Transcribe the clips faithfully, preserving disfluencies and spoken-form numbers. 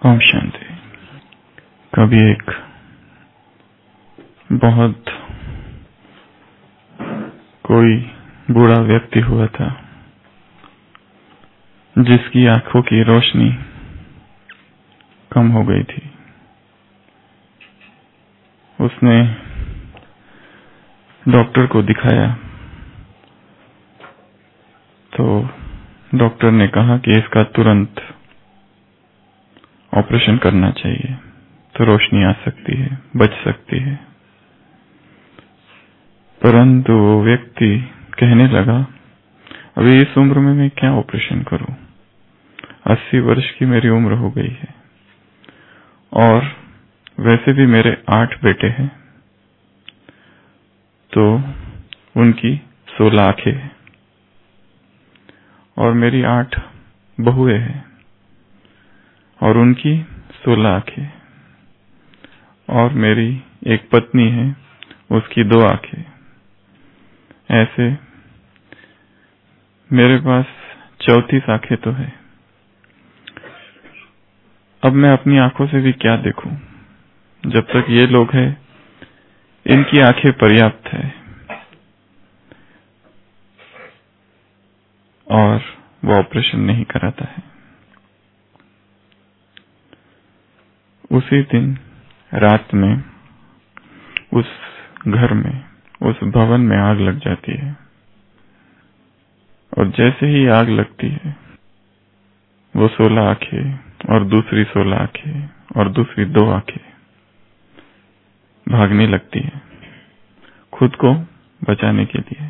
ओम शांति। कभी एक बहुत कोई बूढ़ा व्यक्ति हुआ था जिसकी आंखों की रोशनी कम हो गई थी। उसने डॉक्टर को दिखाया तो डॉक्टर ने कहा कि इसका तुरंत ऑपरेशन करना चाहिए तो रोशनी आ सकती है, बच सकती है। परंतु वो व्यक्ति कहने लगा, अभी इस उम्र में मैं क्या ऑपरेशन करूं? अस्सी वर्ष की मेरी उम्र हो गई है और वैसे भी मेरे आठ बेटे हैं तो उनकी सोलह आंखें हैं और मेरी आठ बहुएं हैं और उनकी सोलह आंखें और मेरी एक पत्नी है, उसकी दो आंखें। ऐसे मेरे पास चौंतीस आंखें तो है। अब मैं अपनी आंखों से भी क्या देखूं? जब तक ये लोग हैं, इनकी आंखें पर्याप्त है और वो ऑपरेशन नहीं कराता है। उसी दिन रात में उस घर में, उस भवन में आग लग जाती है और जैसे ही आग लगती है वो सोलह आंखें और दूसरी सोलह आंखें और दूसरी दो आंखें भागने लगती है खुद को बचाने के लिए।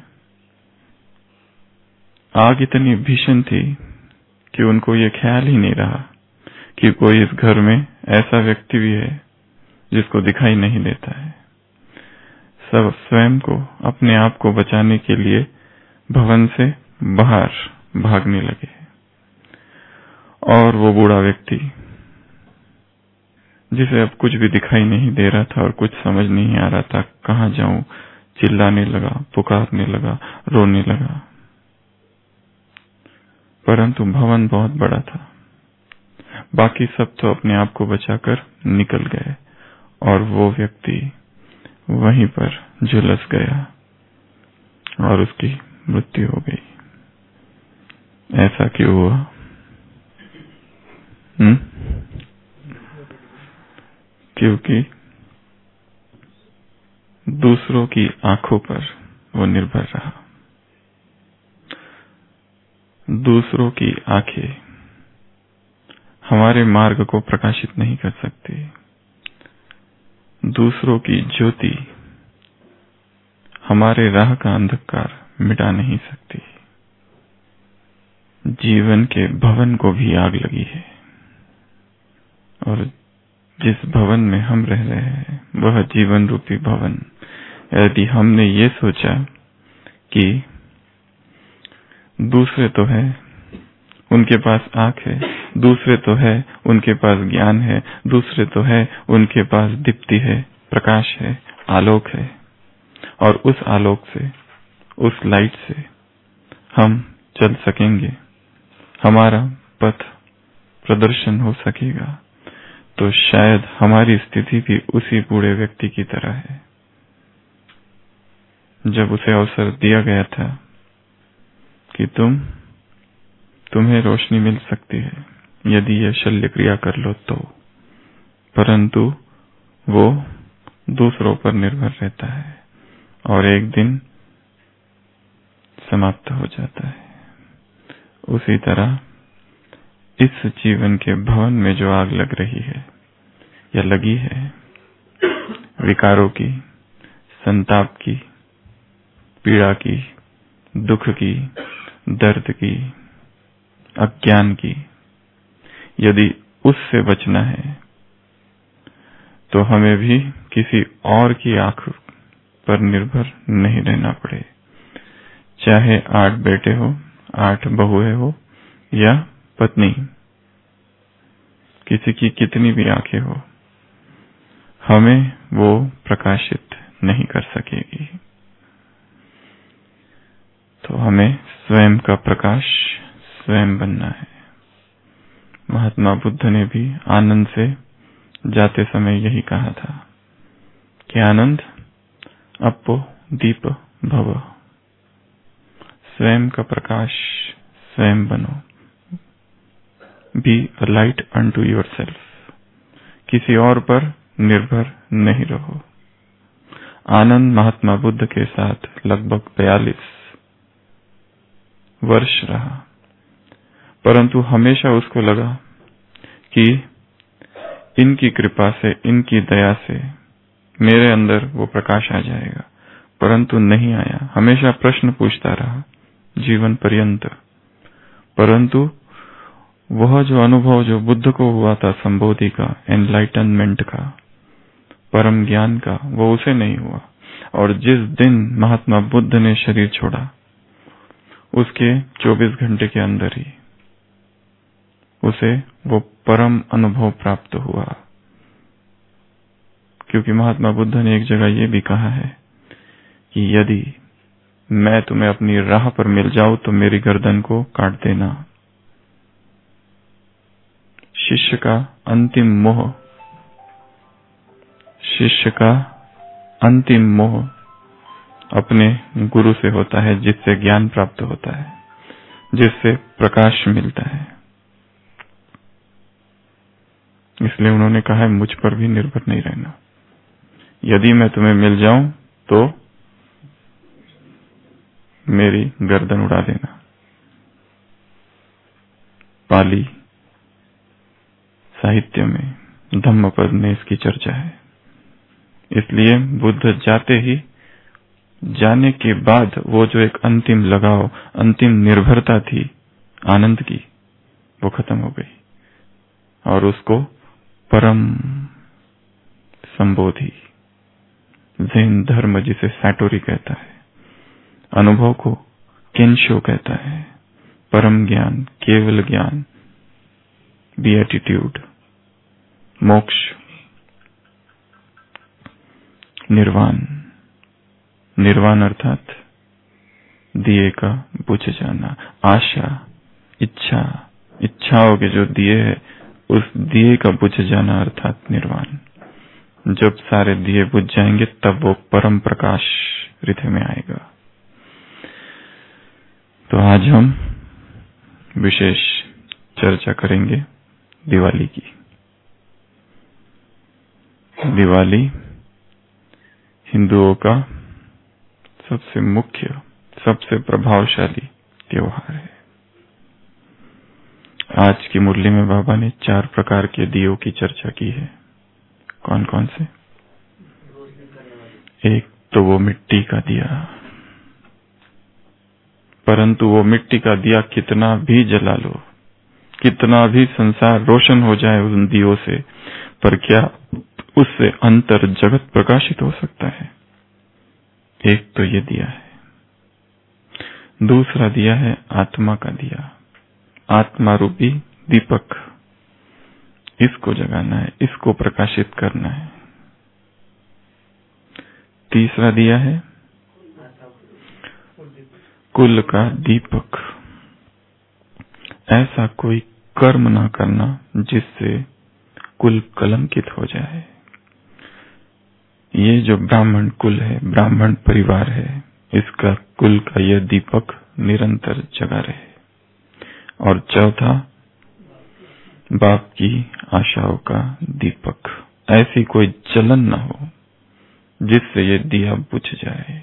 आग इतनी भीषण थी कि उनको ये ख्याल ही नहीं रहा कि कोई इस घर में ऐसा व्यक्ति भी है जिसको दिखाई नहीं देता है। सब स्वयं को, अपने आप को बचाने के लिए भवन से बाहर भागने लगे और वो बूढ़ा व्यक्ति जिसे अब कुछ भी दिखाई नहीं दे रहा था और कुछ समझ नहीं आ रहा था कहां जाऊं, चिल्लाने लगा, पुकारने लगा, रोने लगा। परंतु भवन बहुत बड़ा था, बाकी सब तो अपने आप को बचाकर निकल गए और वो व्यक्ति वहीं पर झुलस गया और उसकी मृत्यु हो गई। ऐसा क्यों हुआ? हम्म? क्योंकि दूसरों की आंखों पर वो निर्भर रहा। दूसरों की आंखें हमारे मार्ग को प्रकाशित नहीं कर सकती। दूसरों की ज्योति हमारे राह का अंधकार मिटा नहीं सकती। जीवन के भवन को भी आग लगी है और जिस भवन में हम रह रहे हैं वह जीवन रूपी भवन। यदि हमने ये सोचा कि दूसरे तो है, उनके पास आंख है, दूसरे तो है, उनके पास ज्ञान है, दूसरे तो है, उनके पास दीप्ति है, प्रकाश है, आलोक है और उस आलोक से, उस लाइट से हम चल सकेंगे, हमारा पथ प्रदर्शन हो सकेगा, तो शायद हमारी स्थिति भी उसी बूढ़े व्यक्ति की तरह है जब उसे अवसर दिया गया था कि तुम तुम्हें रोशनी मिल सकती है यदि यह शल्य क्रिया कर लो तो। परंतु वो दूसरों पर निर्भर रहता है और एक दिन समाप्त हो जाता है। उसी तरह इस जीवन के भवन में जो आग लग रही है या लगी है, विकारों की, संताप की, पीड़ा की, दुख की, दर्द की, अज्ञान की, यदि उससे बचना है तो हमें भी किसी और की आंख पर निर्भर नहीं रहना पड़े। चाहे आठ बेटे हो, आठ बहुएं हो या पत्नी, किसी की कितनी भी आंखें हो, हमें वो प्रकाशित नहीं कर सकेगी। तो हमें स्वयं का प्रकाश स्वयं बनना है। महात्मा बुद्ध ने भी आनंद से जाते समय यही कहा था कि आनंद अपो दीप भव, स्वयं का प्रकाश स्वयं बनो, be a light unto yourself, किसी और पर निर्भर नहीं रहो। आनंद महात्मा बुद्ध के साथ लगभग बयालीस वर्ष रहा, परंतु हमेशा उसको लगा कि इनकी कृपा से, इनकी दया से मेरे अंदर वो प्रकाश आ जाएगा, परंतु नहीं आया। हमेशा प्रश्न पूछता रहा जीवन पर्यंत, परंतु वह जो अनुभव जो बुद्ध को हुआ था संबोधि का, एनलाइटनमेंट का, परम ज्ञान का, वो उसे नहीं हुआ। और जिस दिन महात्मा बुद्ध ने शरीर छोड़ा उसके चौबीस घंटे के अंदर ही उसे वो परम अनुभव प्राप्त हुआ। क्योंकि महात्मा बुद्ध ने एक जगह ये भी कहा है कि यदि मैं तुम्हें अपनी राह पर मिल जाऊं तो मेरी गर्दन को काट देना। शिष्य का अंतिम मोह, शिष्य का अंतिम मोह अपने गुरु से होता है, जिससे ज्ञान प्राप्त होता है, जिससे प्रकाश मिलता है। इसलिए उन्होंने कहा है मुझ पर भी निर्भर नहीं रहना। यदि मैं तुम्हें मिल जाऊं तो मेरी गर्दन उड़ा देना। पाली साहित्य में धम्मपद में इसकी चर्चा है। इसलिए बुद्ध जाते ही, जाने के बाद वो जो एक अंतिम लगाव, अंतिम निर्भरता थी आनंद की, वो खत्म हो गई और उसको परम संबोधि, ज़ेन धर्म जिसे सैटोरी कहता है, अनुभव को केंशो कहता है, परम ज्ञान, केवल ज्ञान, बीएटिट्यूड, मोक्ष, निर्वाण। निर्वाण अर्थात दिए का बुझ जाना, आशा, इच्छा, इच्छाओं के जो दिए है उस दिए का बुझ जाना अर्थात निर्वाण। जब सारे दिए बुझ जाएंगे तब वो परम प्रकाश हृदय में आएगा। तो आज हम विशेष चर्चा करेंगे दिवाली की। दिवाली हिंदुओं का सबसे मुख्य, सबसे प्रभावशाली त्योहार है। आज की मुरली में बाबा ने चार प्रकार के दियों की चर्चा की है। कौन कौन से? एक तो वो मिट्टी का दिया, परंतु वो मिट्टी का दिया कितना भी जला लो, कितना भी संसार रोशन हो जाए उन दियों से, पर क्या उससे अंतर जगत प्रकाशित हो सकता है? एक तो ये दिया है। दूसरा दिया है आत्मा का दिया, आत्मा रूपी दीपक। इसको जगाना है, इसको प्रकाशित करना है। तीसरा दिया है कुल का दीपक। ऐसा कोई कर्म ना करना जिससे कुल कलंकित हो जाए। ये जो ब्राह्मण कुल है, ब्राह्मण परिवार है, इसका कुल का यह दीपक निरंतर जगा रहे। और चौथा बाप की आशाओं का दीपक, ऐसी कोई जलन न हो जिससे ये दिया बुझ जाए।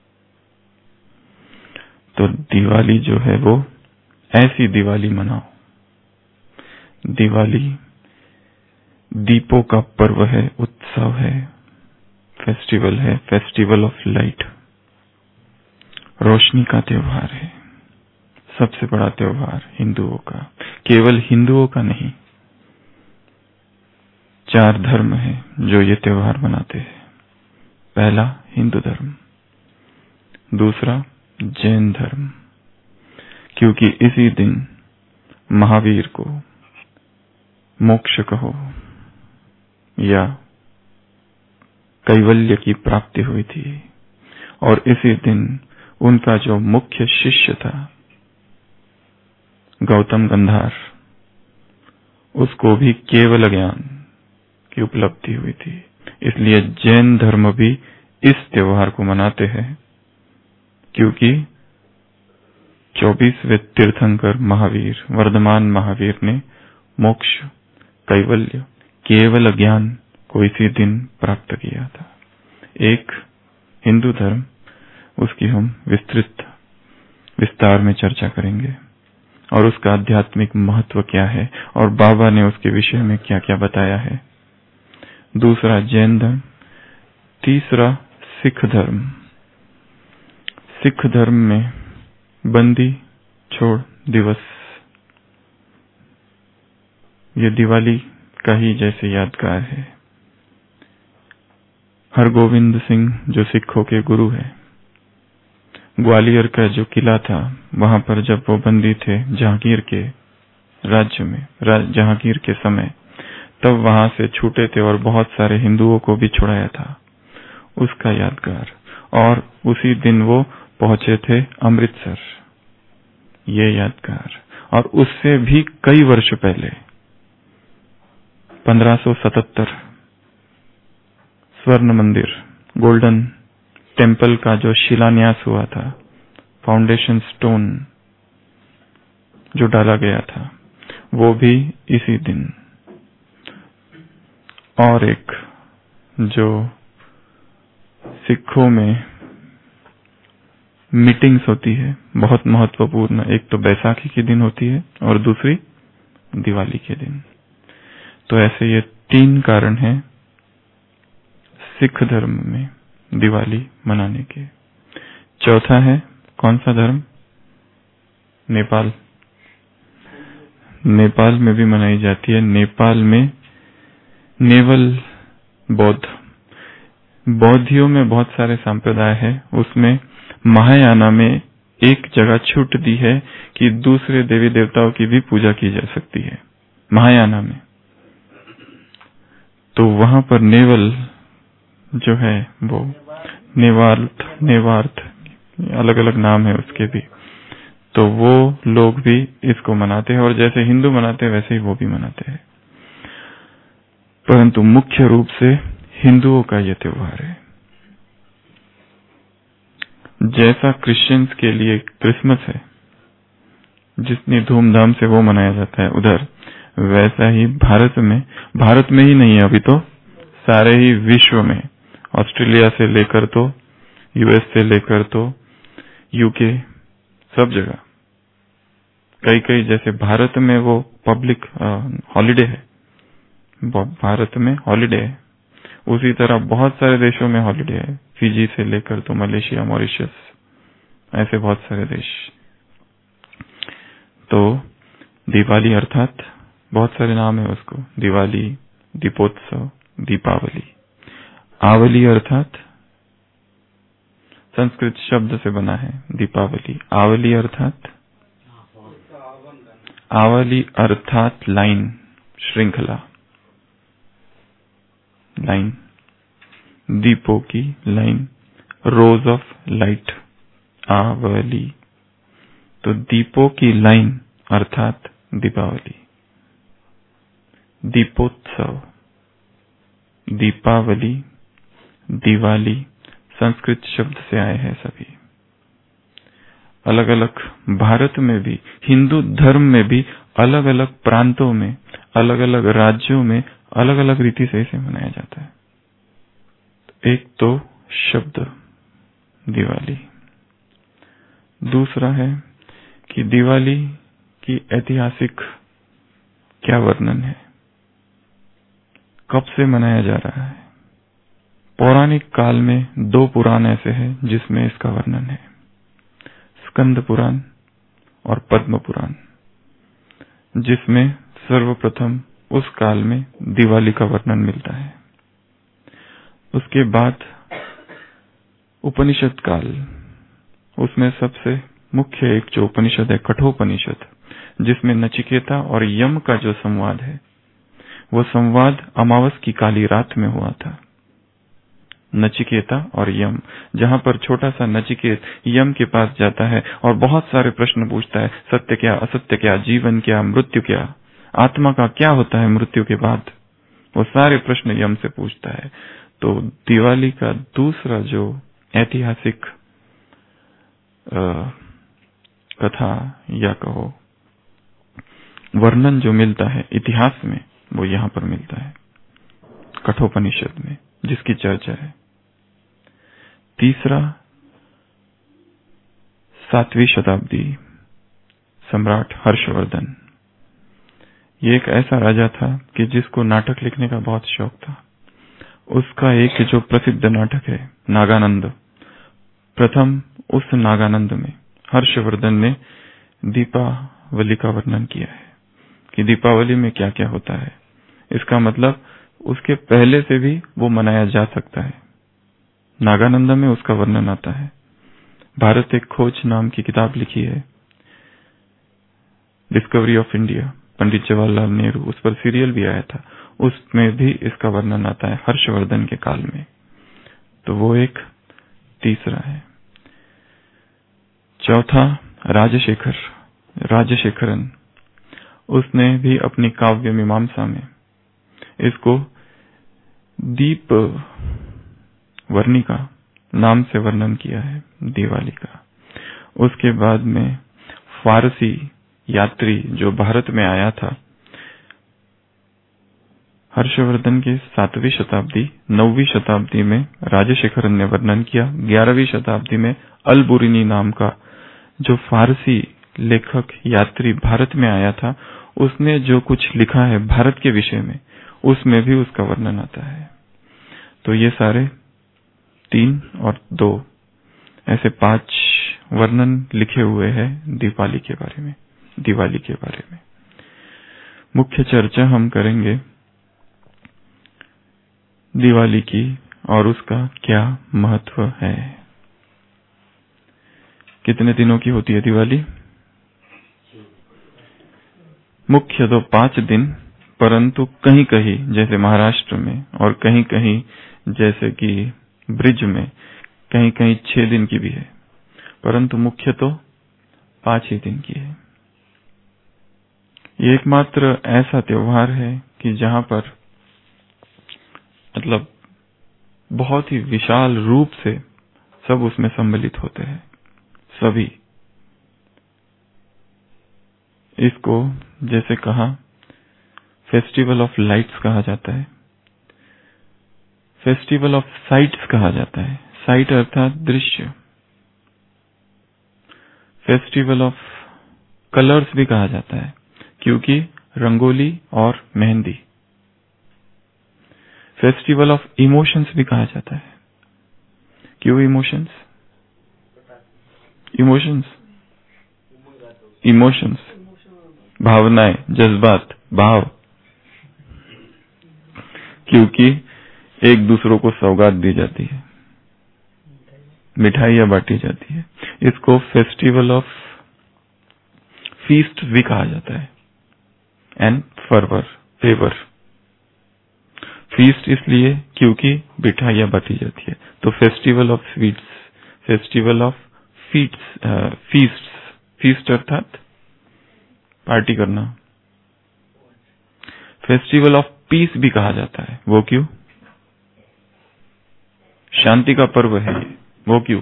तो दिवाली जो है वो ऐसी दिवाली मनाओ। दिवाली दीपों का पर्व है, उत्सव है, फेस्टिवल है, फेस्टिवल ऑफ लाइट, रोशनी का त्योहार है। सबसे बड़ा त्योहार हिंदुओं का, केवल हिंदुओं का नहीं, चार धर्म है जो ये त्योहार मनाते हैं। पहला हिंदू धर्म, दूसरा जैन धर्म, क्योंकि इसी दिन महावीर को मोक्ष कहो या कैवल्य की प्राप्ति हुई थी, और इसी दिन उनका जो मुख्य शिष्य था गौतम गंधार, उसको भी केवल ज्ञान की उपलब्धि हुई थी। इसलिए जैन धर्म भी इस त्योहार को मनाते हैं, क्योंकि चौबीसवें तीर्थंकर महावीर, वर्धमान महावीर ने मोक्ष, कैवल्य, केवल ज्ञान को इसी दिन प्राप्त किया था। एक हिंदू धर्म, उसकी हम विस्तृत विस्तार में चर्चा करेंगे और उसका आध्यात्मिक महत्व क्या है और बाबा ने उसके विषय में क्या क्या बताया है। दूसरा जैन धर्म। तीसरा सिख धर्म। सिख धर्म में बंदी छोड़ दिवस, ये दिवाली का ही जैसे यादगार है। हरगोविंद सिंह जो सिखों के गुरु है, ग्वालियर का जो किला था, वहां पर जब वो बंदी थे जहांगीर के राज्य में, राज, जहांगीर के समय, तब वहां से छूटे थे और बहुत सारे हिंदुओं को भी छुड़ाया था, उसका यादगार। और उसी दिन वो पहुंचे थे अमृतसर, ये यादगार। और उससे भी कई वर्ष पहले पंद्रह सौ सतहत्तर स्वर्ण मंदिर, गोल्डन टेम्पल का जो शिलान्यास हुआ था, फाउंडेशन स्टोन जो डाला गया था, वो भी इसी दिन। और एक जो सिखों में मीटिंग्स होती है बहुत महत्वपूर्ण, एक तो बैसाखी के दिन होती है और दूसरी दिवाली के दिन। तो ऐसे ये तीन कारण हैं सिख धर्म में दिवाली मनाने के। चौथा है कौन सा धर्म? नेपाल। नेपाल में भी मनाई जाती है। नेपाल में नेवल बौद्ध, बौद्धियों में बहुत सारे संप्रदाय हैं, उसमें महायाना में एक जगह छूट दी है कि दूसरे देवी देवताओं की भी पूजा की जा सकती है महायाना में। तो वहां पर नेवल जो है वो नेवार्थ नेवार्थ अलग अलग नाम है उसके भी, तो वो लोग भी इसको मनाते हैं और जैसे हिंदू मनाते हैं वैसे ही वो भी मनाते हैं, परंतु मुख्य रूप से हिंदुओं का यह त्योहार है। जैसा क्रिश्चियंस के लिए क्रिसमस है, जितनी धूमधाम से वो मनाया जाता है उधर, वैसा ही भारत में, भारत में ही नहीं है अभी तो, सारे ही विश्व में, ऑस्ट्रेलिया से लेकर तो यूएस से लेकर तो यूके, सब जगह कई कई, जैसे भारत में वो पब्लिक हॉलिडे है, भारत में हॉलिडे है, उसी तरह बहुत सारे देशों में हॉलिडे है, फिजी से लेकर तो मलेशिया, मॉरिशस, ऐसे बहुत सारे देश। तो दिवाली अर्थात बहुत सारे नाम है उसको, दिवाली, दीपोत्सव, दीपावली। आवली अर्थात संस्कृत शब्द से बना है दीपावली। आवली अर्थात आवली अर्थात लाइन, श्रृंखला, लाइन, दीपों की लाइन, रोज ऑफ लाइट, आवली। तो दीपों की लाइन अर्थात दीपावली। दीपोत्सव, दीपावली, दिवाली संस्कृत शब्द से आए हैं सभी। अलग अलग भारत में भी, हिंदू धर्म में भी अलग अलग प्रांतों में, अलग अलग राज्यों में अलग अलग रीति से इसे मनाया जाता है। एक तो शब्द दिवाली, दूसरा है कि दिवाली की ऐतिहासिक क्या वर्णन है, कब से मनाया जा रहा है। पौराणिक काल में दो पुराण ऐसे हैं जिसमें इसका वर्णन है, स्कंद पुराण और पद्म पुराण, जिसमें सर्वप्रथम उस काल में दिवाली का वर्णन मिलता है। उसके बाद उपनिषद काल, उसमें सबसे मुख्य एक जो उपनिषद है कठोपनिषद, जिसमें नचिकेता और यम का जो संवाद है, वो संवाद अमावस की काली रात में हुआ था। नचिकेता और यम, जहां पर छोटा सा नचिकेत यम के पास जाता है और बहुत सारे प्रश्न पूछता है, सत्य क्या, असत्य क्या, जीवन क्या, मृत्यु क्या, आत्मा का क्या होता है मृत्यु के बाद, वो सारे प्रश्न यम से पूछता है। तो दिवाली का दूसरा जो ऐतिहासिक कथा या कहो वर्णन जो मिलता है इतिहास में, वो यहाँ पर मिलता है कठोपनिषद में, जिसकी चर्चा है। तीसरा, सातवीं शताब्दी सम्राट हर्षवर्धन। ये एक ऐसा राजा था कि जिसको नाटक लिखने का बहुत शौक था। उसका एक जो प्रसिद्ध नाटक है नागानंद, प्रथम उस नागानंद में हर्षवर्धन ने दीपावली का वर्णन किया है कि दीपावली में क्या क्या होता है। इसका मतलब उसके पहले से भी वो मनाया जा सकता है। नागानंद में उसका वर्णन आता है। भारत एक खोज नाम की किताब लिखी है, discovery of India, Pandit Jawaharlal Nehru, उस पर सीरियल भी आया था, उसमें भी इसका वर्णन आता है हर्षवर्धन के काल में। तो वो एक तीसरा है। चौथा, राजशेखर, राजशेखरन, उसने भी अपनी काव्य मीमांसा में इसको दीप वर्णिका नाम से वर्णन किया है दिवाली का। उसके बाद में फारसी यात्री जो भारत में आया था, हर्षवर्धन की सातवीं शताब्दी नौवीं शताब्दी में राजशेखरन ने वर्णन किया। ग्यारहवीं शताब्दी में अल-बुरीनी नाम का जो फारसी लेखक यात्री भारत में आया था, उसने जो कुछ लिखा है भारत के विषय में, उसमें भी उसका वर्णन आता है। तो ये सारे तीन और दो ऐसे पांच वर्णन लिखे हुए हैं दीपावली के बारे में दिवाली के बारे में। मुख्य चर्चा हम करेंगे दिवाली की और उसका क्या महत्व है। कितने दिनों की होती है दिवाली? मुख्य तो पांच दिन, परंतु कहीं कहीं जैसे महाराष्ट्र में और कहीं कहीं जैसे कि ब्रिज में कहीं कहीं छह दिन की भी है, परंतु मुख्य तो पांच ही दिन की है। ये एकमात्र ऐसा त्योहार है कि जहां पर मतलब बहुत ही विशाल रूप से सब उसमें सम्मिलित होते हैं। सभी इसको जैसे कहा फेस्टिवल ऑफ लाइट्स कहा जाता है, फेस्टिवल ऑफ साइट्स कहा जाता है। साइट अर्थात दृश्य। फेस्टिवल ऑफ कलर्स भी कहा जाता है, क्योंकि रंगोली और मेहंदी। फेस्टिवल ऑफ इमोशंस भी कहा जाता है। क्यों इमोशंस? इमोशंस इमोशंस भावनाएं, जज्बात, भाव, क्योंकि एक दूसरों को सौगात दी जाती है, मिठाइयां बांटी जाती है। इसको फेस्टिवल ऑफ फीस्ट भी कहा जाता है। And fervour, favour. फीस्ट इसलिए क्योंकि मिठाइयां बांटी जाती है। तो festival of sweets, festival of feats, feast, feast अर्थात पार्टी करना। फेस्टिवल ऑफ पीस भी कहा जाता है। वो क्यों? शांति का पर्व है ये। वो क्यों?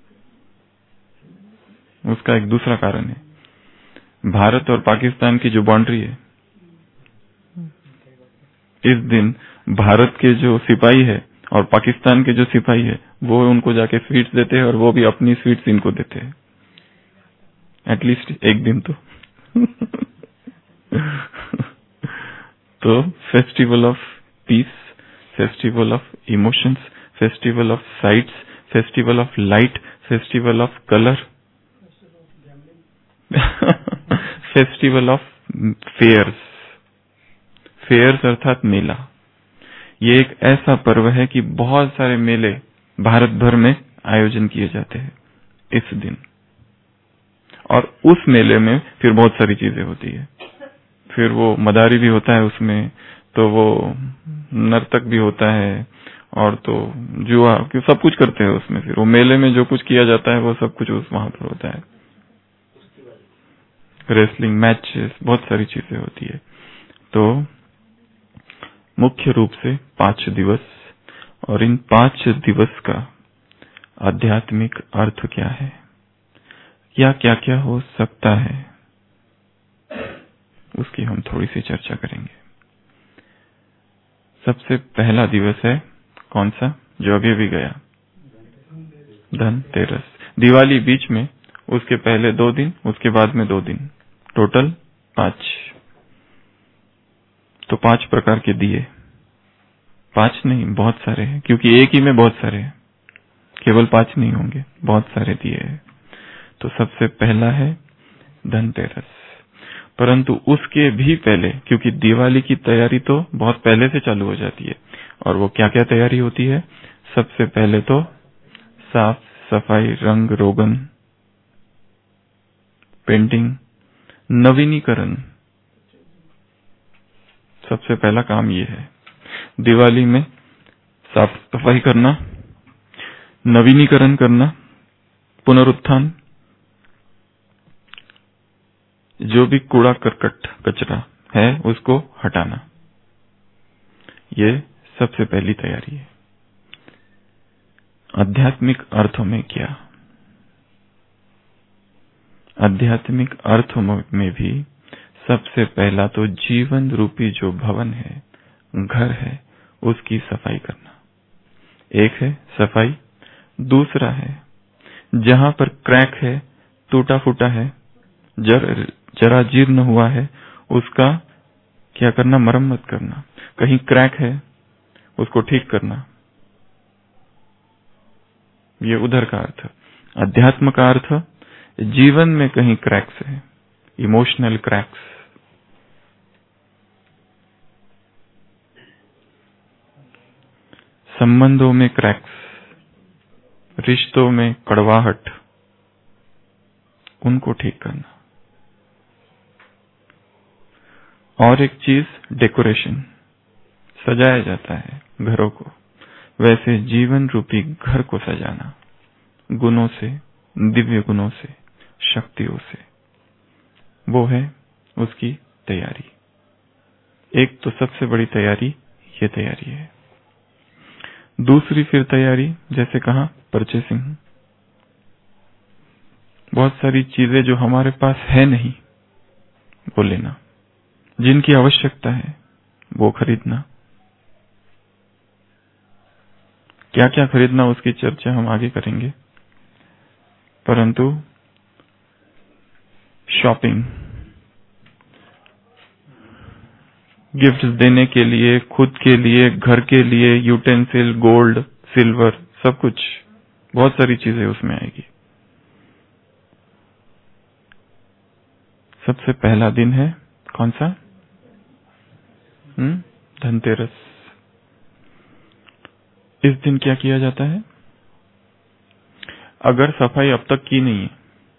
उसका एक दूसरा कारण है। भारत और पाकिस्तान की जो बाउंड्री है, इस दिन भारत के जो सिपाही है और पाकिस्तान के जो सिपाही है, वो उनको जाके स्वीट्स देते हैं और वो भी अपनी स्वीट्स इनको देते हैं। एटलीस्ट एक दिन तो तो festival of peace, festival of emotions, festival of sights, festival of light, festival of colour, festival of fairs. Fairs अर्थात मेला। ये एक ऐसा पर्व है कि बहुत सारे मेले भारत भर में आयोजन किए जाते हैं इस दिन, और उस मेले में फिर बहुत सारी चीजें होती है। फिर वो मदारी भी होता है उसमें, तो वो नर्तक भी होता है, और तो जुआ, सब कुछ करते हैं उसमें। फिर वो मेले में जो कुछ किया जाता है वो सब कुछ उस वहां पर होता है। रेसलिंग मैचेस, बहुत सारी चीजें होती है। तो मुख्य रूप से पांच दिवस, और इन पांच दिवस का आध्यात्मिक अर्थ क्या है, या क्या क्या हो सकता है, उसकी हम थोड़ी सी चर्चा करेंगे। सबसे पहला दिवस है कौन सा, जो अभी अभी गया, धनतेरस। दिवाली बीच में, उसके पहले दो दिन, उसके बाद में दो दिन, टोटल पांच। तो पांच प्रकार के दिए, पांच नहीं बहुत सारे हैं, क्योंकि एक ही में बहुत सारे हैं, केवल पांच नहीं होंगे, बहुत सारे दिए हैं। तो सबसे पहला है धनतेरस। परंतु उसके भी पहले, क्योंकि दिवाली की तैयारी तो बहुत पहले से चालू हो जाती है, और वो क्या क्या तैयारी होती है, सबसे पहले तो साफ सफाई, रंग रोगन, पेंटिंग, नवीनीकरण। सबसे पहला काम ये है दिवाली में, साफ सफाई करना, नवीनीकरण करना, पुनरुत्थान, जो भी कूड़ा करकट कचरा है उसको हटाना, ये सबसे पहली तैयारी है। आध्यात्मिक अर्थों में क्या, आध्यात्मिक अर्थों में भी सबसे पहला तो जीवन रूपी जो भवन है, घर है, उसकी सफाई करना। एक है सफाई, दूसरा है जहां पर क्रैक है, टूटा फूटा है, जर, जरा जीर्ण हुआ है, उसका क्या करना, मरम्मत करना। कहीं क्रैक है, उसको ठीक करना, ये उधर का अर्थ। अध्यात्म का अर्थ, जीवन में कहीं क्रैक्स है, इमोशनल क्रैक्स, संबंधों में क्रैक्स, रिश्तों में कड़वाहट, उनको ठीक करना। और एक चीज, डेकोरेशन, सजाया जाता है घरों को, वैसे जीवन रूपी घर को सजाना, गुणों से, दिव्य गुणों से, शक्तियों से, वो है उसकी तैयारी। एक तो सबसे बड़ी तैयारी ये तैयारी है। दूसरी फिर तैयारी, जैसे कहा, परचेसिंग। बहुत सारी चीजें जो हमारे पास है नहीं, वो लेना, जिनकी आवश्यकता है वो खरीदना। क्या क्या खरीदना, उसकी चर्चा हम आगे करेंगे। परंतु शॉपिंग, गिफ्ट देने के लिए, खुद के लिए, घर के लिए, यूटेंसिल, गोल्ड, सिल्वर, सब कुछ, बहुत सारी चीजें उसमें आएगी। सबसे पहला दिन है कौन सा, हम्म धनतेरस। इस दिन क्या किया जाता है, अगर सफाई अब तक की नहीं है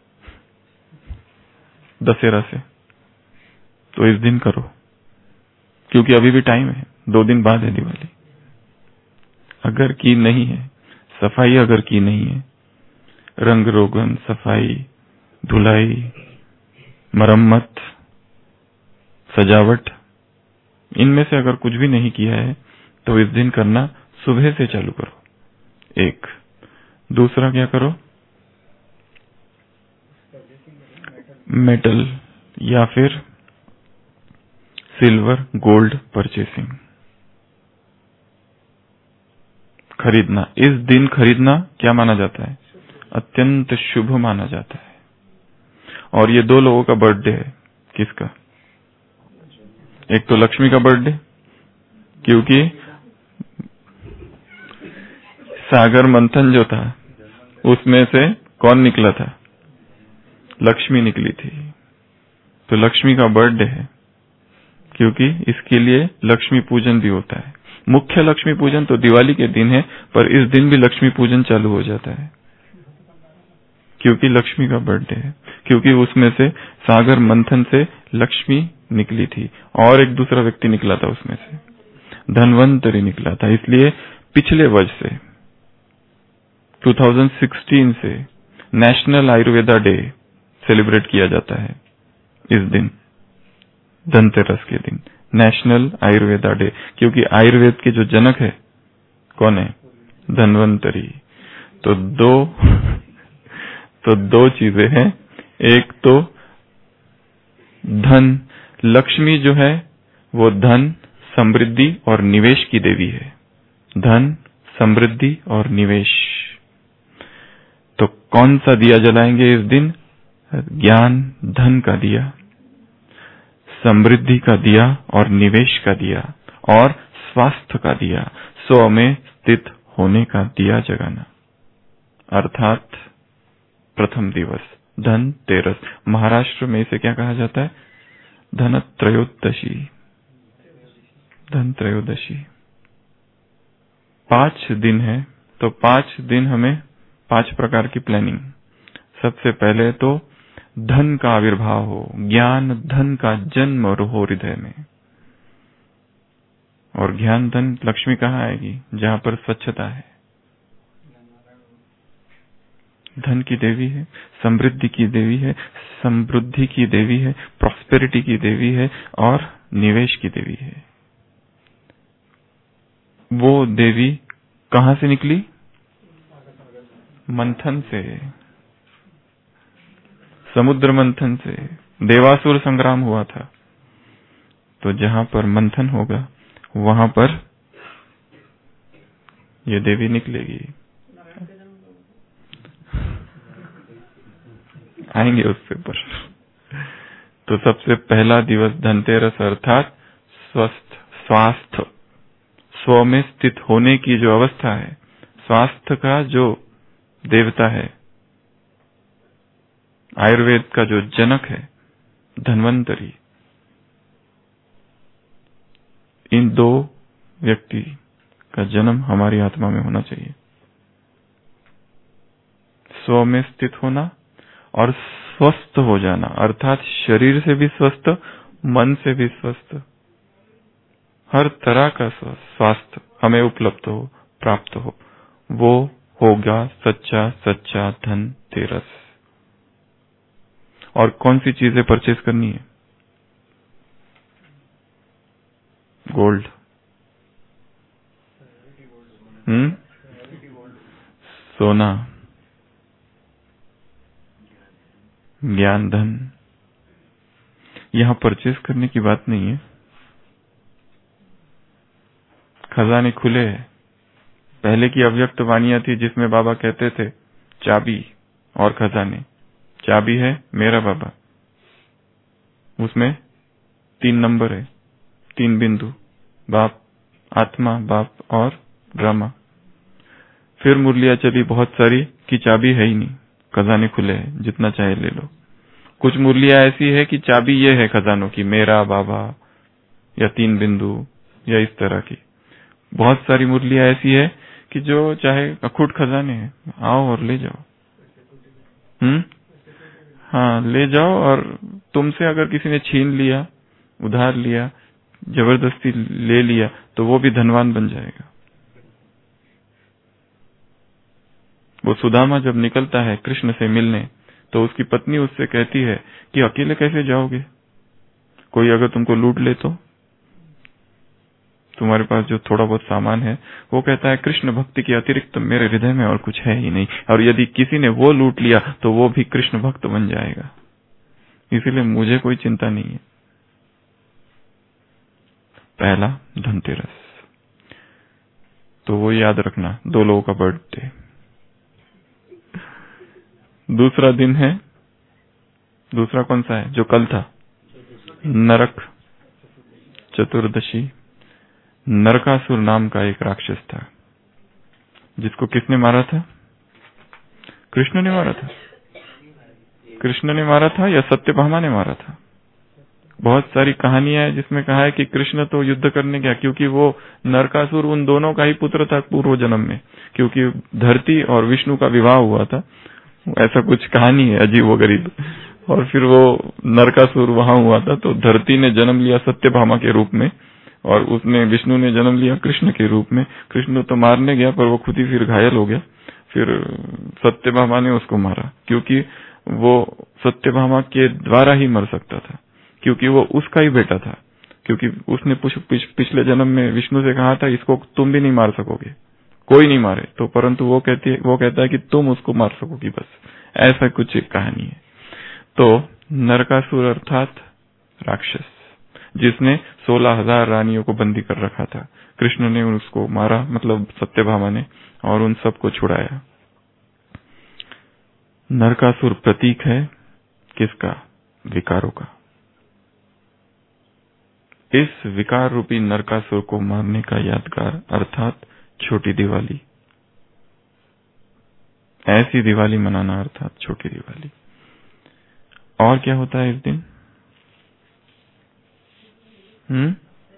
दशहरा से, तो इस दिन करो, क्योंकि अभी भी टाइम है, दो दिन बाद है दिवाली। अगर की नहीं है सफाई, अगर की नहीं है, रंग रोगन, सफाई, धुलाई, मरम्मत, सजावट, इनमें से अगर कुछ भी नहीं किया है, तो इस दिन करना सुबह से चालू करो। एक दूसरा क्या करो, मेटल या फिर सिल्वर, गोल्ड परचेसिंग, खरीदना। इस दिन खरीदना क्या माना जाता है, अत्यंत शुभ माना जाता है। और ये दो लोगों का बर्थडे है, किसका, एक तो लक्ष्मी का बर्थडे, क्योंकि सागर मंथन जो था उसमें से कौन निकला था, लक्ष्मी निकली थी। तो लक्ष्मी का बर्थडे है, क्योंकि इसके लिए लक्ष्मी पूजन भी होता है। मुख्य लक्ष्मी पूजन तो दिवाली के दिन है, पर इस दिन भी लक्ष्मी पूजन चालू हो जाता है, क्योंकि लक्ष्मी का बर्थडे है, क्योंकि उसमें से सागर मंथन से लक्ष्मी निकली थी, और एक दूसरा व्यक्ति निकला था उसमें से, धनवंतरी निकला था। इसलिए पिछले वर्ष से दो हज़ार सोलह से नेशनल आयुर्वेदा डे सेलिब्रेट किया जाता है इस दिन, धनतेरस के दिन। नेशनल आयुर्वेदा डे, क्योंकि आयुर्वेद के जो जनक है कौन है? धन्वंतरी। तो दो तो दो चीजें हैं, एक तो धन, लक्ष्मी जो है वो धन, समृद्धि और निवेश की देवी है। धन, समृद्धि और निवेश। तो कौन सा दिया जलाएंगे इस दिन? ज्ञान धन का दिया, समृद्धि का दिया और निवेश का दिया और स्वास्थ्य का दिया, स्व में स्थित होने का दिया जगाना। अर्थात प्रथम दिवस धनतेरस, महाराष्ट्र में इसे क्या कहा जाता है? धनत्रयोदशी। धनत्रयोदशी पांच दिन है, तो पांच दिन हमें पांच प्रकार की प्लानिंग। सबसे पहले तो धन का आविर्भाव हो, ज्ञान धन का जन्म हो हृदय में। और ज्ञान धन लक्ष्मी कहाँ आएगी? जहां पर स्वच्छता है। धन की देवी है, समृद्धि की देवी है, समृद्धि की देवी है, प्रॉस्पेरिटी की देवी है और निवेश की देवी है। वो देवी कहां से निकली? मंथन से, समुद्र मंथन से। देवासुर संग्राम हुआ था, तो जहां पर मंथन होगा वहां पर ये देवी निकलेगी। आएंगे उससे पर। तो सबसे पहला दिवस धनतेरस अर्थात स्वस्थ, स्वास्थ्य, स्व में स्थित होने की जो अवस्था है, स्वास्थ्य का जो देवता है, आयुर्वेद का जो जनक है धन्वंतरी, इन दो व्यक्ति का जन्म हमारी आत्मा में होना चाहिए। स्व में स्थित होना और स्वस्थ हो जाना, अर्थात शरीर से भी स्वस्थ, मन से भी स्वस्थ, हर तरह का स्वास्थ्य हमें उपलब्ध हो, प्राप्त हो, वो होगा सच्चा सच्चा धनतेरस। और कौन सी चीजें परचेज करनी है? गोल्ड, हम्म सोना, ज्ञान धन। यहां परचेज करने की बात नहीं है, खजाने खुले हैं। पहले की अव्यक्त वाणियां थी जिसमें बाबा कहते थे चाबी और खजाने। चाबी है मेरा बाबा, उसमें तीन नंबर है, तीन बिंदु, बाप, आत्मा, बाप और ब्रह्मा। फिर मुरलियां चली बहुत सारी कि चाबी है ही नहीं, खजाने खुले हैं, जितना चाहे ले लो। कुछ मुरलियां ऐसी है कि चाबी ये है खजानों की, मेरा बाबा या तीन बिंदु या इस तरह की। बहुत सारी मुरलियां ऐसी है कि जो चाहे अखुट खजाने हैं, आओ और ले जाओ। हम्म हाँ, ले जाओ। और तुमसे अगर किसी ने छीन लिया, उधार लिया, जबरदस्ती ले लिया, तो वो भी धनवान बन जाएगा। वो सुदामा जब निकलता है कृष्ण से मिलने, तो उसकी पत्नी उससे कहती है कि अकेले कैसे जाओगे? कोई अगर तुमको लूट ले तो? तुम्हारे पास जो थोड़ा बहुत सामान है, वो कहता है कृष्ण भक्ति के अतिरिक्त मेरे हृदय में और कुछ है ही नहीं, और यदि किसी ने वो लूट लिया तो वो भी कृष्ण भक्त बन जाएगा, इसीलिए मुझे कोई चिंता नहीं है। पहला धनतेरस, तो वो याद रखना, दो लोगों का बर्थडे। दूसरा दिन है, दूसरा कौन सा है जो कल था? नरक चतुर्दशी। नरकासुर नाम का एक राक्षस था, जिसको किसने मारा था? कृष्ण ने मारा था। कृष्ण ने मारा था या सत्यभामा ने मारा था? बहुत सारी कहानियां हैं जिसमें कहा है कि कृष्ण तो युद्ध करने गया, क्योंकि वो नरकासुर उन दोनों का ही पुत्र था पूर्व जन्म में, क्योंकि धरती और विष्णु का विवाह हुआ था, ऐसा कुछ कहानी है अजीब व गरीब। और फिर वो नरकासुर वहां हुआ था, तो धरती ने जन्म लिया सत्यभामा के रूप में, और उसने विष्णु ने जन्म लिया कृष्ण के रूप में। कृष्ण तो मारने गया, पर वो खुद ही फिर घायल हो गया। फिर सत्यभामा ने उसको मारा, क्योंकि वो सत्यभामा के द्वारा ही मर सकता था, क्योंकि वो उसका ही बेटा था, क्योंकि उसने पिछले जन्म में विष्णु से कहा था इसको तुम भी नहीं मार सकोगे, कोई नहीं मारे, तो परंतु वो कहती है वो कहता है कि तुम उसको मार सकोगी, बस ऐसा कुछ एक कहानी है। तो नरकासुर अर्थात राक्षस, जिसने सोलह हजार रानियों को बंदी कर रखा था, कृष्ण ने उसको मारा, मतलब सत्यभामा ने, और उन सबको छुड़ाया। नरकासुर प्रतीक है किसका? विकारों का। इस विकार रूपी नरकासुर को मारने का यादगार अर्थात छोटी दिवाली, ऐसी दिवाली मनाना अर्थात छोटी दिवाली। और क्या होता है इस दिन? हम्म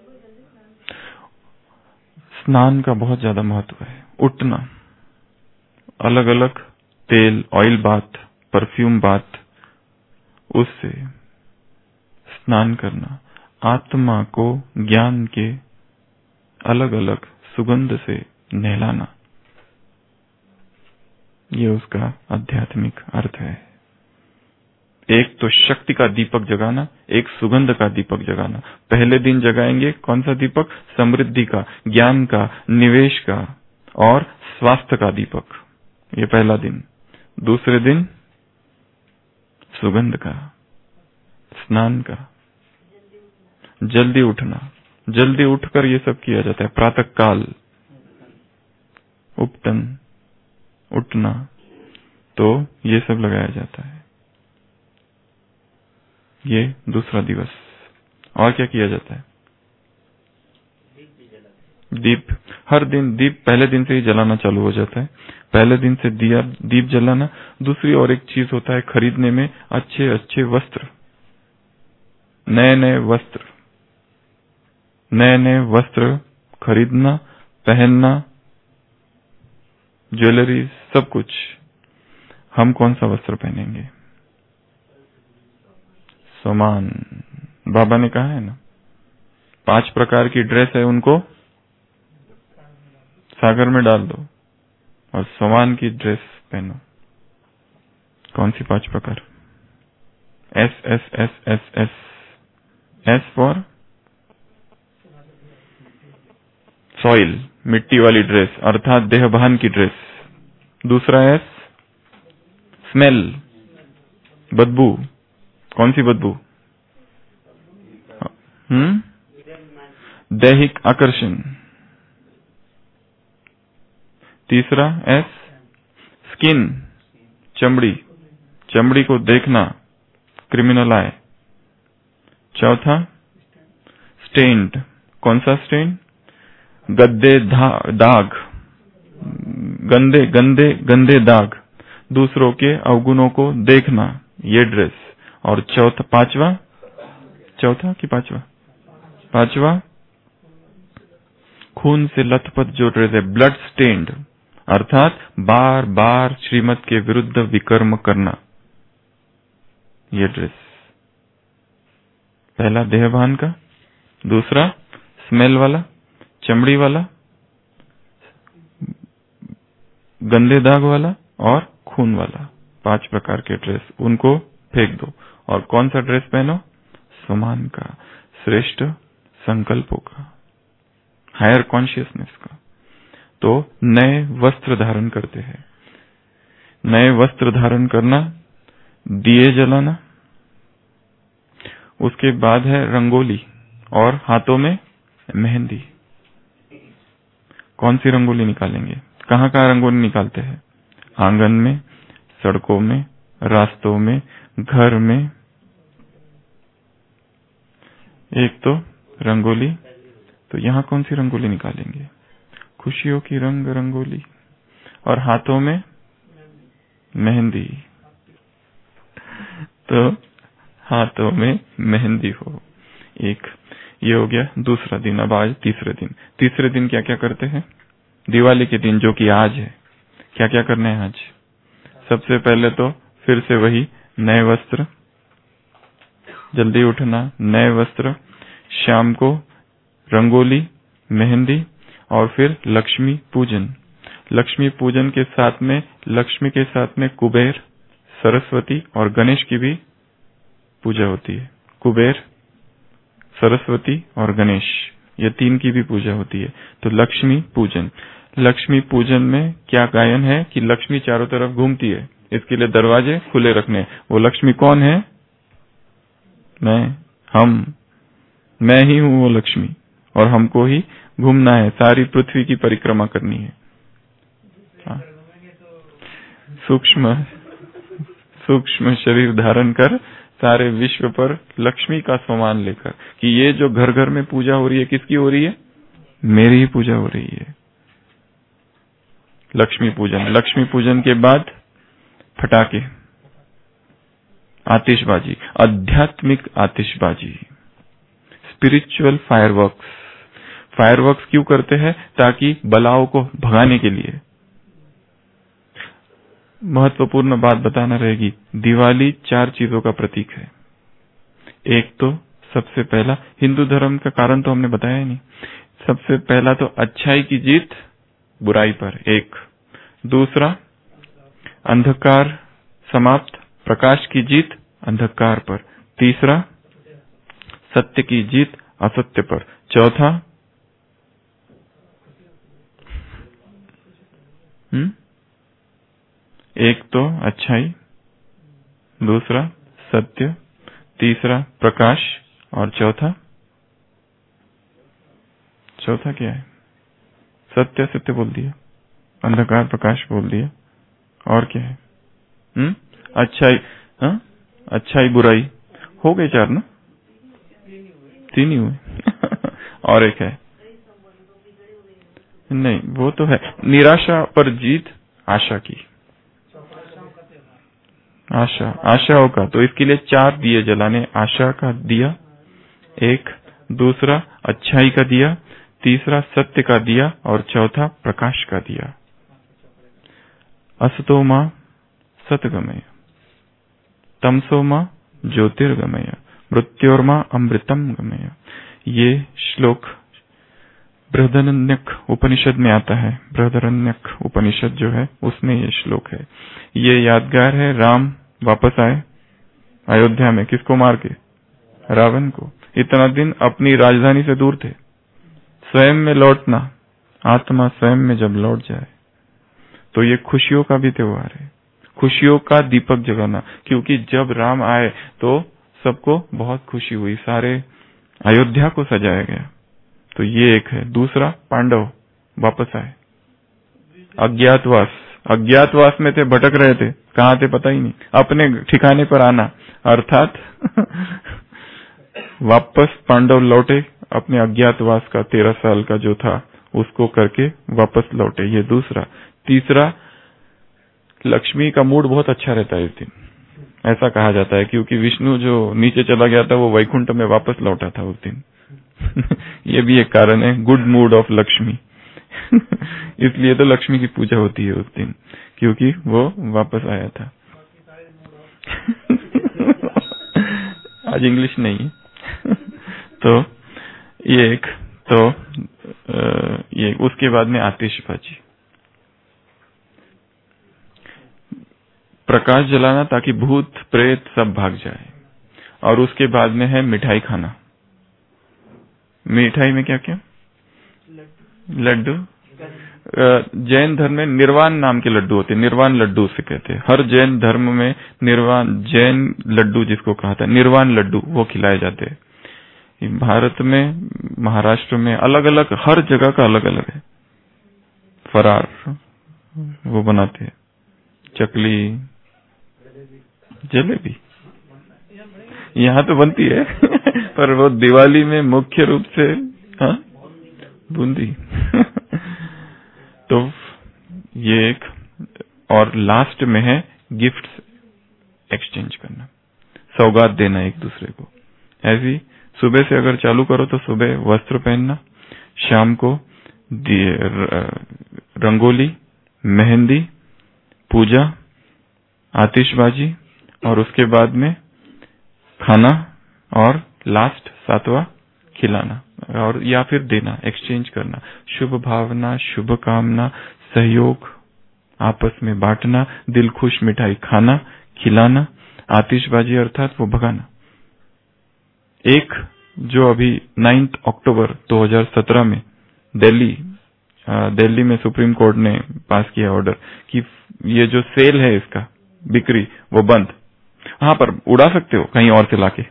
स्नान का बहुत ज्यादा महत्व है। उठना, अलग अलग तेल, ऑयल बाथ, परफ्यूम बाथ, उससे स्नान करना, आत्मा को ज्ञान के अलग अलग सुगंध से नहलाना, ये उसका आध्यात्मिक अर्थ है। एक तो शक्ति का दीपक जगाना, एक सुगंध का दीपक जगाना। पहले दिन जगाएंगे कौन सा दीपक? समृद्धि का, ज्ञान का, निवेश का और स्वास्थ्य का दीपक, ये पहला दिन। दूसरे दिन सुगंध का, स्नान का, जल्दी उठना, जल्दी उठकर ये सब किया जाता है। प्रातः काल उपटन, उठना, तो ये सब लगाया जाता है। ये दूसरा दिवस। और क्या किया जाता है? दीप, हर दिन दीप पहले दिन से ही जलाना चालू हो जाता है। पहले दिन से दिया दीप जलाना। दूसरी और एक चीज होता है खरीदने में अच्छे अच्छे वस्त्र, नए नए वस्त्र, नए नए वस्त्र खरीदना, पहनना, ज्वेलरी, सब कुछ। हम कौन सा वस्त्र पहनेंगे? समान, बाबा ने कहा है ना, पांच प्रकार की ड्रेस है, उनको सागर में डाल दो और समान की ड्रेस पहनो। कौन सी पांच प्रकार? S S S S S S for soil, मिट्टी वाली ड्रेस अर्थात देहभान की ड्रेस। दूसरा एस स्मेल, बदबू। कौन सी बदबू? हम्म दैहिक आकर्षण। तीसरा एस स्किन, चमड़ी, चमड़ी को देखना, क्रिमिनल आए। चौथा स्टेन्ड। कौन सा स्टेन? गद्दे दाग, गंदे गंदे गंदे दाग, दूसरों के अवगुणों को देखना, ये ड्रेस। और चौथा, पांचवा, चौथा कि पांचवा? पांचवा खून से लथपथ जो ड्रेस है, ब्लड स्टेन्ड, अर्थात बार बार श्रीमत के विरुद्ध विकर्म करना, ये ड्रेस। पहला देहभान का, दूसरा स्मेल वाला, चमड़ी वाला, गंदे दाग वाला और खून वाला, पांच प्रकार के ड्रेस, उनको फेंक दो। और कौन सा ड्रेस पहनो? समान का, श्रेष्ठ संकल्पों का, हायर कॉन्शियसनेस का। तो नए वस्त्र धारण करते हैं। नए वस्त्र धारण करना, दिए जलाना, उसके बाद है रंगोली और हाथों में मेहंदी। कौन सी रंगोली निकालेंगे? कहाँ कहाँ रंगोली निकालते हैं? आंगन में, सड़कों में, रास्तों में, घर में। एक तो रंगोली, तो यहाँ कौन सी रंगोली निकालेंगे? खुशियों की रंग रंगोली। और हाथों में मेहंदी, तो हाथों में मेहंदी हो। एक ये हो गया दूसरा दिन। अब आज तीसरे दिन। तीसरे दिन क्या क्या करते हैं? दिवाली के दिन, जो कि आज है, क्या क्या करना है आज? सबसे पहले तो फिर से वही नए वस्त्र, जल्दी उठना, नए वस्त्र, शाम को रंगोली, मेहंदी और फिर लक्ष्मी पूजन। लक्ष्मी पूजन के साथ में, लक्ष्मी के साथ में कुबेर, सरस्वती और गणेश की भी पूजा होती है। कुबेर, सरस्वती और गणेश, ये तीन की भी पूजा होती है। तो लक्ष्मी पूजन, लक्ष्मी पूजन में क्या गायन है कि लक्ष्मी चारों तरफ घूमती है, इसके लिए दरवाजे खुले रखने। वो लक्ष्मी कौन है? मैं, हम, मैं ही हूं वो लक्ष्मी, और हमको ही घूमना है, सारी पृथ्वी की परिक्रमा करनी है। सूक्ष्म सूक्ष्म शरीर धारण कर सारे विश्व पर लक्ष्मी का सम्मान लेकर, कि ये जो घर घर में पूजा हो रही है किसकी हो रही है? मेरी ही पूजा हो रही है। लक्ष्मी पूजन, लक्ष्मी पूजन के बाद फटाके, आतिशबाजी, आध्यात्मिक आतिशबाजी, स्पिरिचुअल फायरवर्क्स। फायरवर्क्स क्यों करते हैं? ताकि बलाओं को भगाने के लिए। महत्वपूर्ण बात बताना रहेगी, दिवाली चार चीजों का प्रतीक है। एक तो सबसे पहला, हिंदू धर्म का कारण तो हमने बताया ही नहीं। सबसे पहला तो अच्छाई की जीत बुराई पर, एक। दूसरा, अंधकार समाप्त, प्रकाश की जीत अंधकार पर। तीसरा, सत्य की जीत असत्य पर। चौथा, हम्म एक तो अच्छाई, दूसरा सत्य, तीसरा प्रकाश, और चौथा चौथा क्या है? सत्य सत्य बोल दिया, अंधकार प्रकाश बोल दिया, और क्या है? हम्म अच्छाई, हाँ अच्छाई बुराई, हो गए चार ना? तीन ही हुए और एक है, नहीं वो तो है, निराशा पर जीत आशा की, आशा आशाओं का। तो इसके लिए चार दिए जलाने, आशा का दिया एक, दूसरा अच्छाई का दिया, तीसरा सत्य का दिया, और चौथा प्रकाश का दिया। असतो मां सतगमय, तमसो मां ज्योतिर्गमय, मृत्योर्मा अमृतम गमय। ये श्लोक बृहदारण्यक उपनिषद में आता है। बृहदारण्यक उपनिषद जो है उसमें ये श्लोक है। ये यादगार है, राम वापस आए अयोध्या में, किसको मार के? रावण को। इतना दिन अपनी राजधानी से दूर थे। स्वयं में लौटना, आत्मा स्वयं में जब लौट जाए तो ये खुशियों का भी त्योहार है, खुशियों का दीपक जगाना। क्योंकि जब राम आए तो सबको बहुत खुशी हुई, सारे अयोध्या को सजाया गया। तो ये एक है। दूसरा, पांडव वापस आए, अज्ञातवास, अज्ञातवास में थे, भटक रहे थे, कहां थे पता ही नहीं, अपने ठिकाने पर आना, अर्थात वापस पांडव लौटे, अपने अज्ञातवास का तेरह साल का जो था उसको करके वापस लौटे। ये दूसरा। तीसरा, लक्ष्मी का मूड बहुत अच्छा रहता है इस दिन, ऐसा कहा जाता है, क्योंकि विष्णु जो नीचे चला गया था वो वैकुंठ में वापस लौटा था उस दिन ये भी एक कारण है, गुड मूड ऑफ लक्ष्मी इसलिए तो लक्ष्मी की पूजा होती है उस दिन, क्योंकि वो वापस आया था आज इंग्लिश नहीं तो ये एक, तो ये उसके बाद में आतिशबाजी, प्रकाश जलाना ताकि भूत प्रेत सब भाग जाए। और उसके बाद में है मिठाई खाना। मिठाई में क्या क्या? लड्डू। जैन धर्म में निर्वाण नाम के लड्डू होते हैं, निर्वाण लड्डू उसे कहते हैं। हर जैन धर्म में निर्वाण, जैन लड्डू जिसको कहा था निर्वाण लड्डू, वो खिलाए जाते हैं। भारत में, महाराष्ट्र में अलग अलग, हर जगह का अलग अलग है। फरार वो बनाते हैं, चकली, जलेबी यहाँ तो बनती है पर वो दिवाली में मुख्य रूप से, हाँ, बूंदी तो ये एक। और लास्ट में है गिफ्ट्स एक्सचेंज करना, सौगात देना एक दूसरे को। ऐसी सुबह से अगर चालू करो तो सुबह वस्त्र पहनना, शाम को रंगोली, मेहंदी, पूजा, आतिशबाजी, और उसके बाद में खाना, और लास्ट सातवां खिलाना, और या फिर देना, एक्सचेंज करना। शुभ भावना, शुभ कामना, सहयोग, आपस में बांटना, दिल खुश मिठाई खाना, खिलाना, आतिशबाजी अर्थात वो भगाना। एक जो अभी नाइन्थ अक्टूबर दो हज़ार सत्रह में दिल्ली दिल्ली में सुप्रीम कोर्ट ने पास किया ऑर्डर कि ये जो सेल है इसका बिक्री वो बंद। हाँ, पर उड़ा सकते हो कहीं और से लाके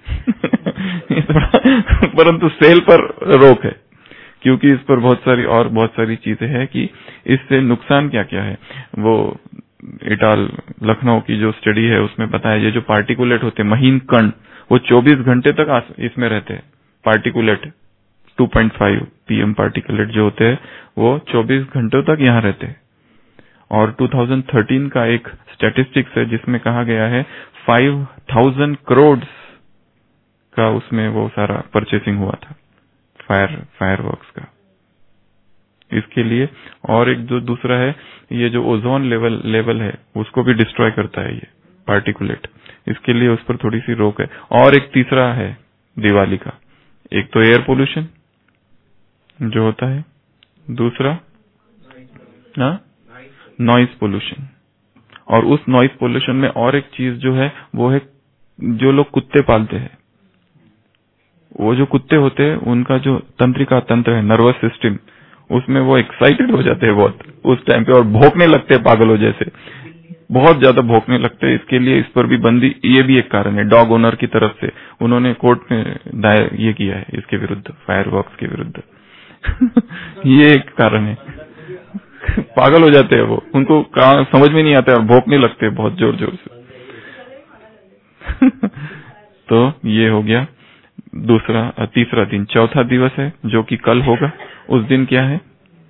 परंतु सेल पर रोक है, क्योंकि इस पर बहुत सारी और बहुत सारी चीजें हैं कि इससे नुकसान क्या क्या है। वो इटाल लखनऊ की जो स्टडी है उसमें बताया ये जो पार्टिकुलेट होते हैं महीन कण वो चौबीस घंटे तक इसमें रहते हैं। Particulate two point five PM particulate जो होते हैं वो चौबीस घंटों तक यहाँ रहते हैं। और दो हज़ार तेरह का एक स्टैटिस्टिक्स है जिसमें कहा गया है पाँच हज़ार करोड़ का उसमें वो सारा परचेसिंग हुआ था फायर फायरवर्क्स का इसके लिए। और एक जो दूसरा है ये जो ओजोन लेवल लेवल है उसको भी डिस्ट्रॉय करता है ये पार्टिकुलेट, इसके लिए उस पर थोड़ी सी रोक है। और एक तीसरा है दिवाली का, एक तो एयर पोल्यूशन जो होता है, दूसरा नॉइज पोल्यूशन। और उस नॉइज पोल्यूशन में और एक चीज जो है वो है जो लोग कुत्ते पालते हैं, वो जो कुत्ते होते हैं उनका जो तंत्रिका तंत्र है नर्वस सिस्टम उसमें वो एक्साइटेड हो जाते हैं बहुत उस टाइम पे और भौंकने लगते हैं पागलों जैसे, बहुत ज्यादा भौंकने लगते हैं। इसके लिए इस पर भी बंदी, ये भी एक कारण है डॉग ओनर की तरफ से उन्होंने कोर्ट में दायर ये किया है इसके विरुद्ध, फायरवर्क्स के विरुद्ध ये एक कारण है। पागल हो जाते हैं वो, उनको समझ में नहीं आता और भौंकने लगते हैं बहुत जोर जोर से तो ये हो गया दूसरा तीसरा दिन। चौथा दिवस है जो कि कल होगा। उस दिन क्या है?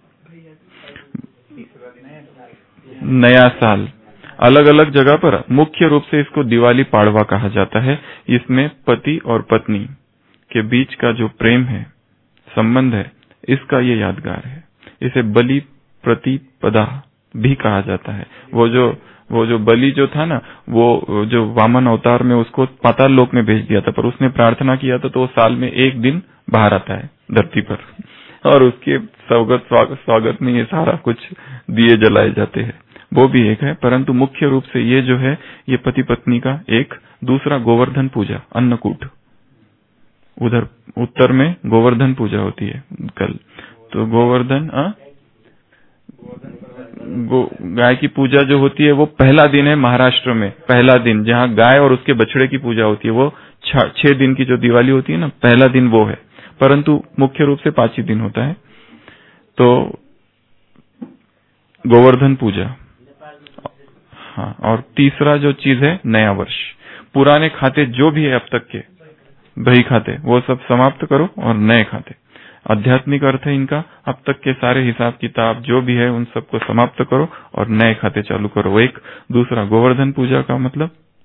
नया साल। अलग अलग जगह पर मुख्य रूप से इसको दिवाली पाड़वा कहा जाता है। इसमें पति और पत्नी के बीच का जो प्रेम है, संबंध है, इसका ये यादगार है। इसे बलि प्रतिपदा भी कहा जाता है। वो जो वो जो बलि जो था ना, वो जो वामन अवतार में उसको पाताल लोक में भेज दिया था, पर उसने प्रार्थना किया था तो वो साल में एक दिन बाहर आता है धरती पर और उसके स्वागत स्वागत स्वागत में ये सारा कुछ दिए जलाए जाते हैं, वो भी एक है। परंतु मुख्य रूप से ये जो है ये पति पत्नी का एक। दूसरा गोवर्धन पूजा, अन्नकूट, उधर उत्तर में गोवर्धन पूजा होती है कल। तो गोवर्धन आ? गो, गाय की पूजा जो होती है वो पहला दिन है महाराष्ट्र में, पहला दिन जहाँ गाय और उसके बछड़े की पूजा होती है। वो छह दिन की जो दिवाली होती है ना, पहला दिन वो है, परंतु मुख्य रूप से पांच ही दिन होता है। तो गोवर्धन पूजा। हाँ, और तीसरा जो चीज है नया वर्ष। पुराने खाते जो भी है अब तक के बही खाते वो सब समाप्त करो और नए खाते। आध्यात्मिक अर्थ है इनका, अब तक के सारे हिसाब किताब जो भी है उन सबको समाप्त करो और नए खाते चालू करो। एक दूसरा गोवर्धन पूजा का मतलब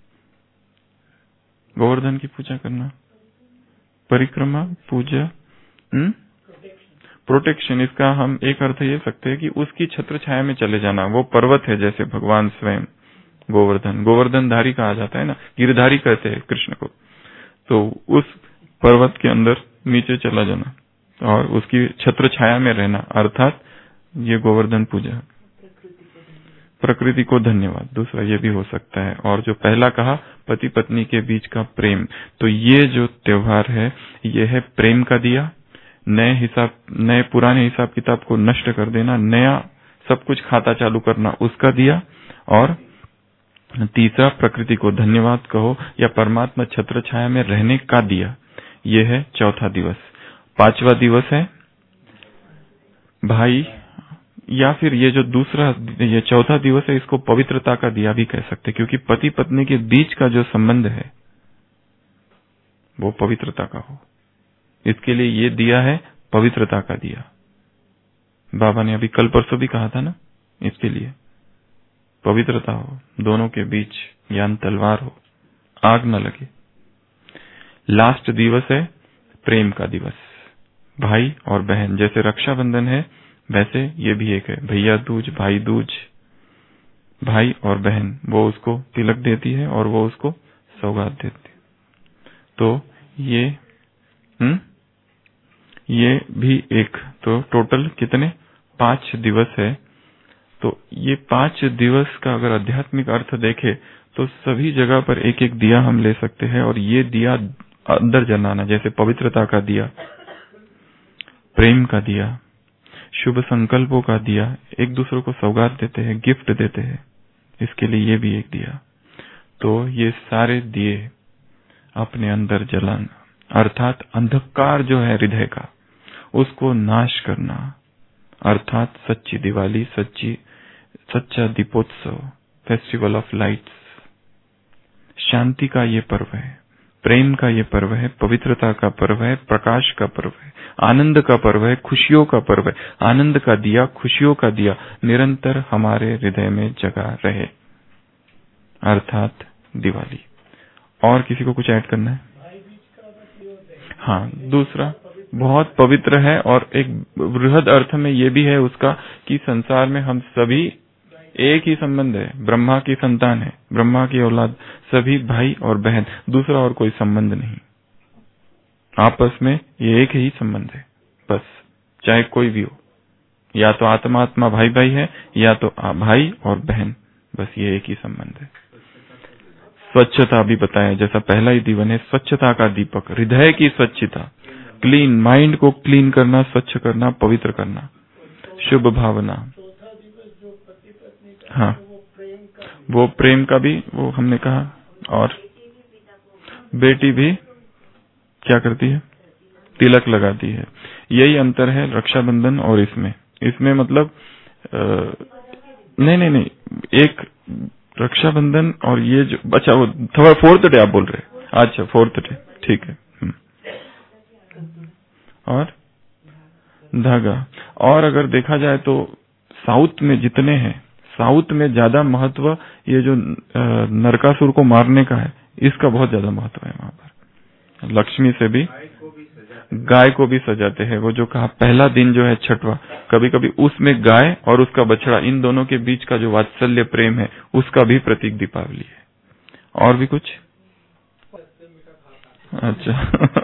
गोवर्धन की पूजा करना, परिक्रमा पूजा, हम्म प्रोटेक्शन। इसका हम एक अर्थ ये सकते हैं कि उसकी छत्र छाया में चले जाना। वो पर्वत है जैसे भगवान स्वयं गोवर्धन, गोवर्धनधारी कहा जाता है ना, गिरधारी कहते हैं कृष्ण को। तो उस पर्वत के अंदर नीचे चला जाना और उसकी छत्र छाया में रहना, अर्थात ये गोवर्धन पूजा। प्रकृति को धन्यवाद, दूसरा ये भी हो सकता है। और जो पहला कहा पति पत्नी के बीच का प्रेम, तो ये जो त्योहार है ये है प्रेम का दिया। नए हिसाब नए पुराने हिसाब किताब को नष्ट कर देना, नया सब कुछ खाता चालू करना, उसका दिया। और तीसरा प्रकृति को धन्यवाद कहो या परमात्मा छत्र छाया में रहने का दिया, ये है चौथा दिवस। पांचवा दिवस है भाई, या फिर ये जो दूसरा ये चौथा दिवस है इसको पवित्रता का दिया भी कह सकते, क्योंकि पति पत्नी के बीच का जो संबंध है वो पवित्रता का हो, इसके लिए ये दिया है पवित्रता का दिया। बाबा ने अभी कल परसों भी कहा था ना, इसके लिए पवित्रता हो, दोनों के बीच ज्ञान तलवार हो, आग न लगे। लास्ट दिवस है प्रेम का दिवस, भाई और बहन। जैसे रक्षाबंधन है वैसे ये भी एक है, भैया दूज, भाई दूज। भाई और बहन वो उसको तिलक देती है और वो उसको सौगात देती है। तो ये हम्म ये भी एक, तो टोटल कितने पांच दिवस है। तो ये पांच दिवस का अगर आध्यात्मिक अर्थ देखे तो सभी जगह पर एक एक दिया हम ले सकते हैं। और ये दिया अंदर जलाना, जैसे पवित्रता का दिया, प्रेम का दिया, शुभ संकल्पों का दिया, एक दूसरे को सौगात देते हैं, गिफ्ट देते हैं, इसके लिए ये भी एक दिया। तो ये सारे दिए अपने अंदर जलाना, अर्थात अंधकार जो है हृदय का उसको नाश करना, अर्थात सच्ची दिवाली, सच्ची सच्चा दीपोत्सव, फेस्टिवल ऑफ लाइट्स। शांति का ये पर्व है, प्रेम का ये पर्व है, पवित्रता का पर्व है, प्रकाश का पर्व है, आनंद का पर्व है, खुशियों का पर्व है। आनंद का दिया, खुशियों का दिया निरंतर हमारे हृदय में जगा रहे, अर्थात दिवाली। और किसी को कुछ ऐड करना है? हाँ, दूसरा बहुत पवित्र है और एक बृहद अर्थ में ये भी है उसका कि संसार में हम सभी एक ही संबंध है, ब्रह्मा की संतान है, ब्रह्मा की औलाद, सभी भाई और बहन, दूसरा और कोई संबंध नहीं। आपस में ये एक ही संबंध है बस, चाहे कोई भी हो, या तो आत्मा आत्मा भाई भाई है या तो भाई और बहन, बस ये एक ही संबंध है। स्वच्छता भी बताया, जैसा पहला ही दीवन है स्वच्छता का दीपक, हृदय की स्वच्छता, क्लीन, माइंड को क्लीन करना, स्वच्छ करना, पवित्र करना, शुभ भावना। हाँ, वो प्रेम का भी वो हमने कहा। और बेटी भी क्या करती है? तिलक लगाती है। यही अंतर है रक्षाबंधन और इसमें। इसमें मतलब आ, नहीं नहीं नहीं एक रक्षाबंधन और ये जो, अच्छा वो थोड़ा फोर्थ डे आप बोल रहे हैं? अच्छा फोर्थ डे, ठीक है। और धागा। और अगर देखा जाए तो साउथ में जितने हैं, साउथ में ज्यादा महत्व ये जो नरकासुर को मारने का है, इसका बहुत ज्यादा महत्व है वहां पर। लक्ष्मी से भी, गाय को भी सजाते हैं। वो जो कहा पहला दिन जो है छठवा, कभी कभी उसमें गाय और उसका बछड़ा, इन दोनों के बीच का जो वात्सल्य प्रेम है उसका भी प्रतीक दीपावली है। और भी कुछ? अच्छा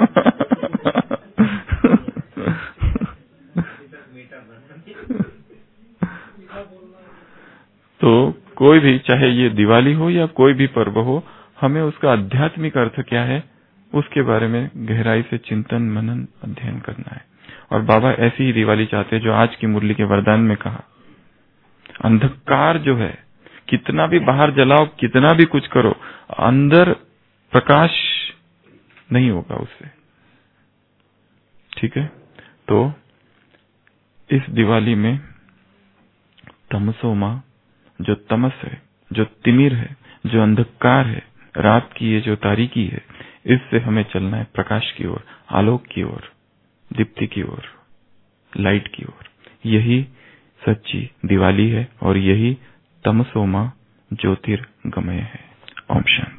तो कोई भी, चाहे ये दिवाली हो या कोई भी पर्व हो, हमें उसका आध्यात्मिक अर्थ क्या है उसके बारे में गहराई से चिंतन मनन अध्ययन करना है। और बाबा ऐसी ही दिवाली चाहते हैं जो आज की मुरली के वरदान में कहा। अंधकार जो है कितना भी बाहर जलाओ, कितना भी कुछ करो, अंदर प्रकाश नहीं होगा उससे। ठीक है, तो इस दिवाली में तमसो मां, जो तमस है, जो तिमिर है, जो अंधकार है, रात की ये जो तारीकी है, इससे हमें चलना है प्रकाश की ओर, आलोक की ओर, दीप्ति की ओर, लाइट की ओर। यही सच्ची दिवाली है और यही तमसो मां ज्योतिर्गमय है। ओम शांति।